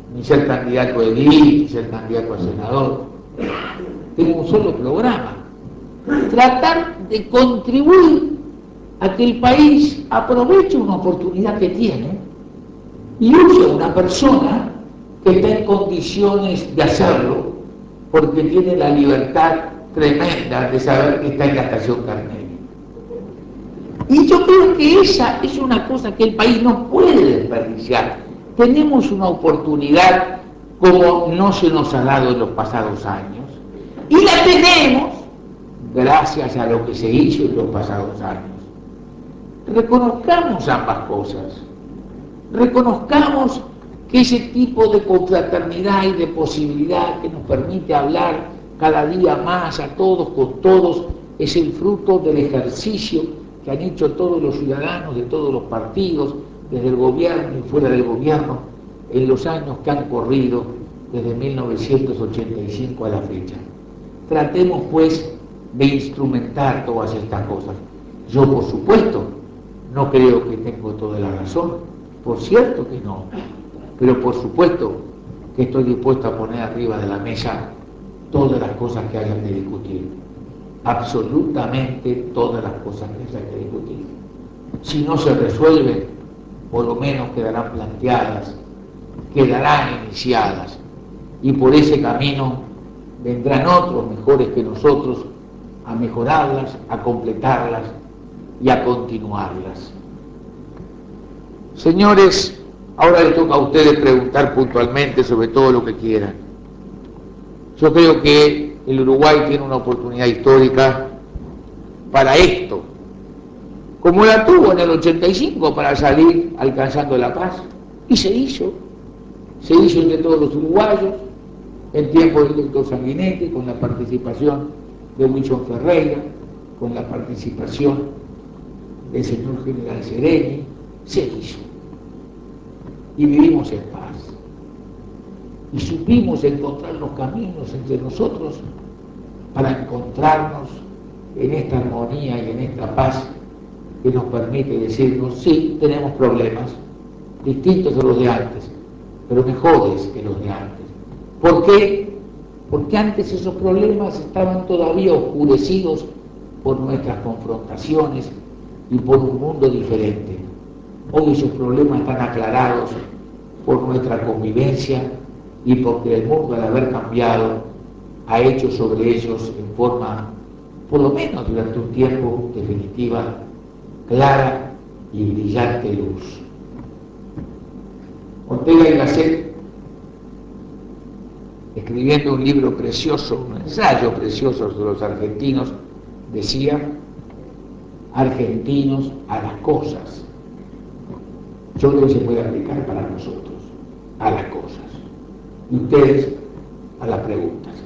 ni ser candidato a edil, ni ser candidato a senador. Tengo un solo programa: tratar de contribuir a que el país aproveche una oportunidad que tiene y use a una persona que está en condiciones de hacerlo, porque tiene la libertad tremenda de saber que está en la estación Carnelli. Y yo creo que esa es una cosa que el país no puede desperdiciar. Tenemos una oportunidad como no se nos ha dado en los pasados años, y la tenemos gracias a lo que se hizo en los pasados años. Reconozcamos ambas cosas. Reconozcamos que ese tipo de confraternidad y de posibilidad que nos permite hablar cada día más a todos con todos es el fruto del ejercicio que han hecho todos los ciudadanos de todos los partidos, desde el gobierno y fuera del gobierno, en los años que han corrido desde 1985 a la fecha. Tratemos, pues, de instrumentar todas estas cosas. Yo, por supuesto, no creo que tengo toda la razón, por cierto que no, pero por supuesto que estoy dispuesto a poner arriba de la mesa todas las cosas que haya que discutir, absolutamente todas las cosas que haya que discutir. Si no se resuelven, por lo menos quedarán planteadas, quedarán iniciadas, y por ese camino vendrán otros mejores que nosotros a mejorarlas, a completarlas y a continuarlas. Señores, ahora les toca a ustedes preguntar puntualmente sobre todo lo que quieran. Yo creo que el Uruguay tiene una oportunidad histórica para esto, como la tuvo en el 85 para salir alcanzando la paz, y se hizo entre todos los uruguayos, en tiempo del doctor Sanguinetti, con la participación de Wilson Ferreira, con la participación del señor general Sereni, se hizo. Y vivimos en paz. Y supimos encontrar los caminos entre nosotros para encontrarnos en esta armonía y en esta paz que nos permite decirnos: sí, tenemos problemas distintos a los de antes, pero mejores que los de antes. ¿Por qué? Porque antes esos problemas estaban todavía oscurecidos por nuestras confrontaciones y por un mundo diferente. Hoy esos problemas están aclarados por nuestra convivencia y porque el mundo, al haber cambiado, ha hecho sobre ellos en forma, por lo menos durante un tiempo, definitiva, clara y brillante luz. Ortega y Gasset, escribiendo un libro precioso, un ensayo precioso sobre los argentinos, decía: argentinos a las cosas. Yo creo que se puede aplicar para nosotros, a las cosas. Y ustedes a las preguntas.